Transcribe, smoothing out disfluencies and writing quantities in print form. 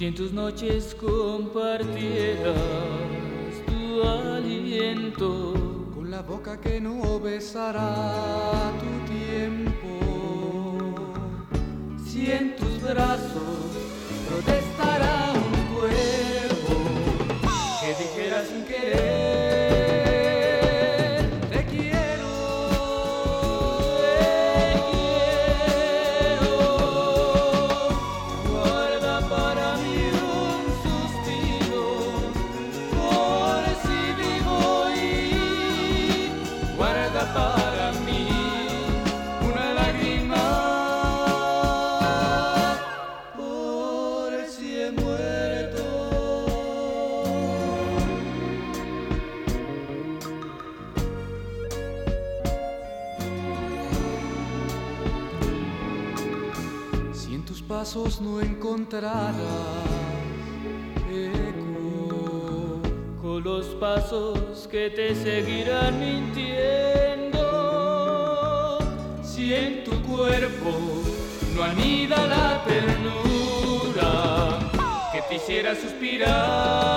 Si en tus noches compartieras tu aliento con la boca que no besará tu tiempo. Si en tus brazos protestará un cuerpo que dijera sin querer te quiero, guarda para mí un suspiro por si vivo y guarda para mí una lágrima por si he muerto. si en tus pasos no encontrarás eco, Con los pasos que te seguirán mintiendo. Si en tu cuerpo no anida la ternura que te hiciera suspirar.